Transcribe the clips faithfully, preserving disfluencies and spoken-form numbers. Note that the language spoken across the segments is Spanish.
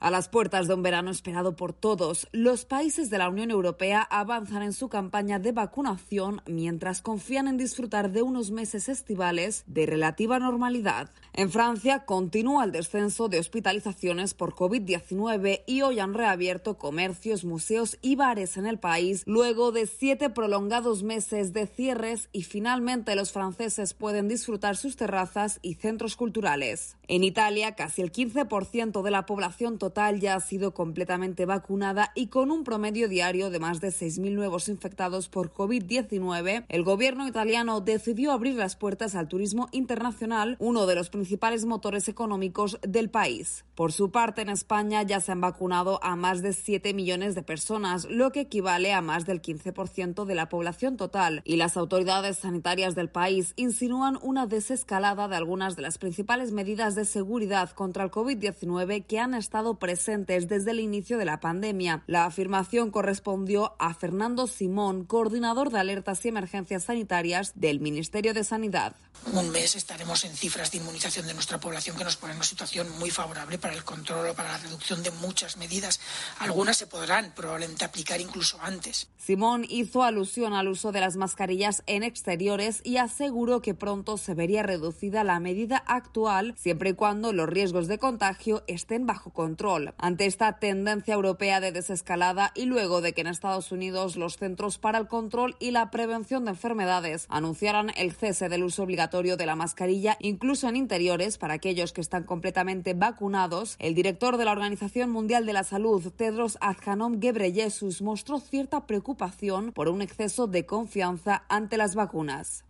A las puertas de un verano esperado por todos, los países de la Unión Europea avanzan en su campaña de vacunación mientras confían en disfrutar de unos meses estivales de relativa normalidad. En Francia continúa el descenso de hospitalizaciones por covid diecinueve y hoy han reabierto comercios, museos y bares en el país luego de siete prolongados meses de cierres y finalmente los franceses pueden disfrutar sus terrazas y centros culturales. En Italia, casi el quince por ciento de la población total ya ha sido completamente vacunada y con un promedio diario de más de seis mil nuevos infectados por covid diecinueve, el gobierno italiano decidió abrir las puertas al turismo internacional, uno de los principales motores económicos del país. Por su parte, en España ya se han vacunado a más de siete millones de personas, lo que equivale a más del quince por ciento de la población total, y las autoridades sanitarias del país insinúan una desescalada de algunas de las principales medidas de seguridad contra el covid diecinueve que han estado presentes desde el inicio de la pandemia. La afirmación correspondió a Fernando Simón, coordinador de alertas y emergencias sanitarias del Ministerio de Sanidad. Un mes estaremos en cifras de inmunización de nuestra población que nos pone en una situación muy favorable para el control o para la reducción de muchas medidas. Algunas se podrán probablemente aplicar incluso antes. Simón hizo alusión al uso de las mascarillas en exteriores y aseguró que pronto se vería reducida la medida actual siempre y cuando los riesgos de contagio estén bajo control. Ante esta tendencia europea de desescalada y luego de que en Estados Unidos los Centros para el Control y la Prevención de Enfermedades anunciaran el cese del uso obligatorio de la mascarilla incluso en interiores para aquellos que están completamente vacunados, el director de la Organización Mundial de la Salud, Tedros Adhanom Ghebreyesus, mostró cierta preocupación por un exceso de confianza ante las vacunas.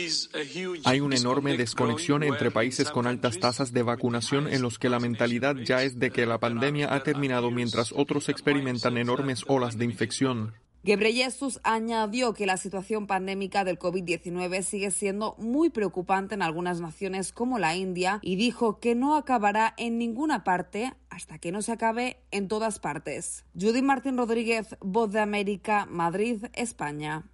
Hay una enorme desconexión entre países con altas tasas de vacunación en los que la mentalidad ya es de que la pandemia ha terminado mientras otros experimentan enormes olas de infección. Ghebreyesus añadió que la situación pandémica del covid diecinueve sigue siendo muy preocupante en algunas naciones como la India y dijo que no acabará en ninguna parte hasta que no se acabe en todas partes. Judith Martín Rodríguez, Voz de América, Madrid, España.